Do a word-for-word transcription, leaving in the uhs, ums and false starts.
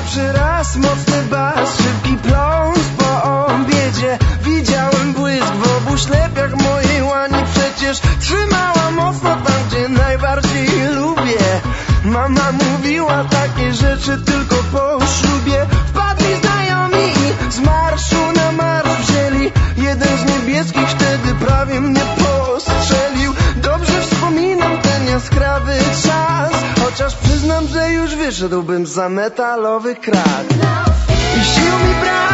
Pierwszy raz mocny bas, szybki pląs po obiedzie. Widziałem błysk w obu ślepiach mojej łani. Przecież trzymała mocno tam, gdzie najbardziej lubię. Mama mówiła takie rzeczy tylko po ślubie. Wpadli znajomi i z marszu na marsz wzięli. Jeden z niebieskich wtedy prawie mnie postrzelił. Dobrze wspominam ten jaskrawy czas, chociaż przyznam, że już wyszedłbym za metalowy krak. I sił mi brak.